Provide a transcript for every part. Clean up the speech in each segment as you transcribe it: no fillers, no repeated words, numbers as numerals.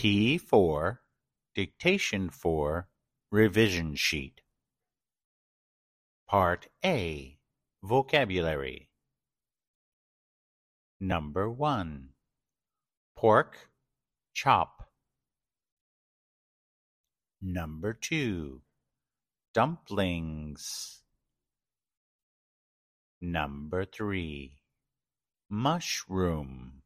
P4 Dictation for Revision Sheet. Part A. Vocabulary. Number 1. Pork chop. Number 2. Dumplings. Number 3. Mushroom.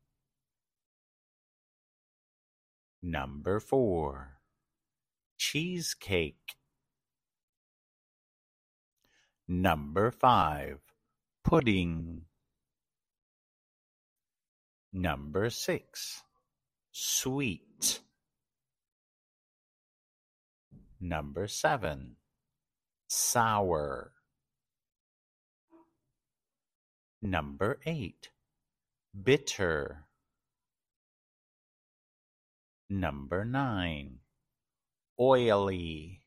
Number 4. Cheesecake. Number 5. Pudding. Number 6. Sweet. Number 7. Sour. Number 8. Bitter. Number 9. Oily.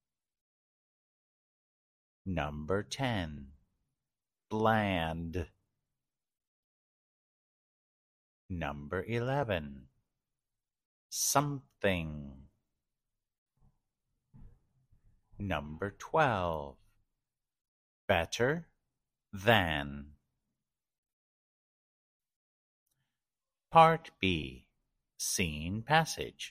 Number 10. Bland. Number 11. Something. Number 12. Better than. Part B. Scene passage.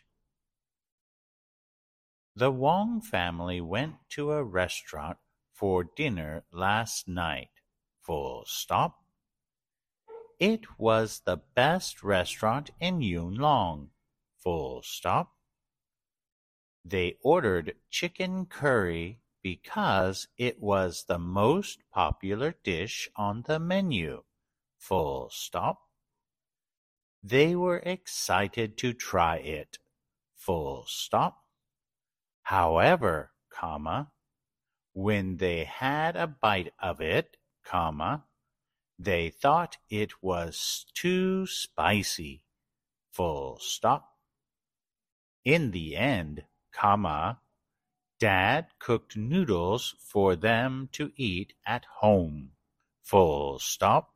The Wong family went to a restaurant for dinner last night. Full stop. It was the best restaurant in Yuen Long. Full stop. They ordered chicken curry because it was the most popular dish on the menu. Full stop. They were excited to try it. Full stop. However, when they had a bite of it, they thought it was too spicy. Full stop. In the end, Dad cooked noodles for them to eat at home. Full stop.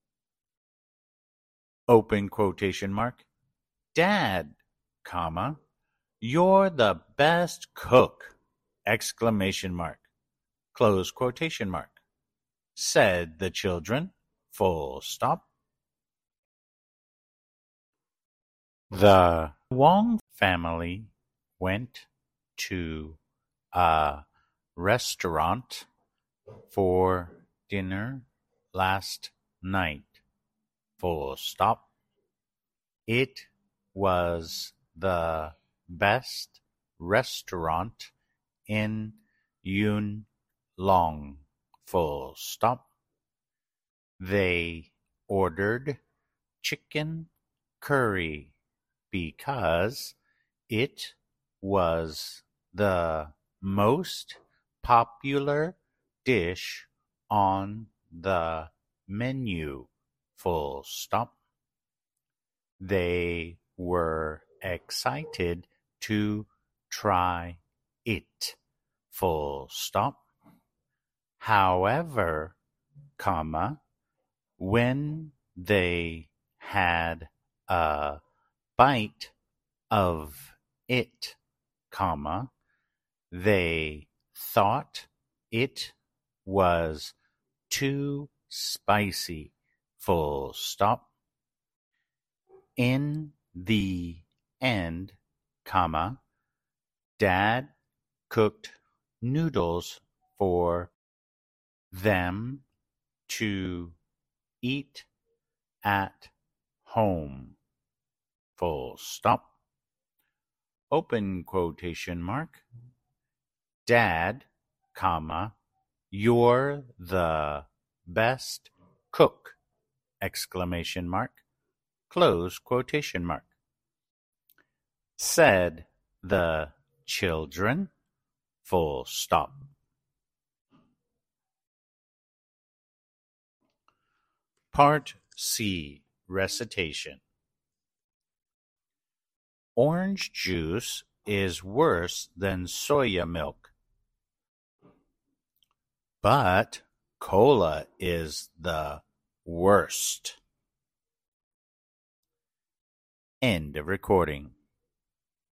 Open quotation mark. Dad, you're the best cook! Exclamation mark. Close quotation mark. Said the children. Full stop. The Wong family went to a restaurant for dinner last night. Full stop. It was the best restaurant in Yuen Long. Full stop. They ordered chicken curry because it was the most popular dish on the menu. Full stop. They were excited to try it. Full stop. However, when they had a bite of it, they thought it was too spicy. Full stop. In the end, Dad cooked noodles for them to eat at home. Full stop. Open quotation mark. Dad, you're the best cook! Exclamation mark. Close quotation mark. Said the children. Full stop. Part C. Recitation. Orange juice is worse than soya milk, but cola is the worst. End of recording.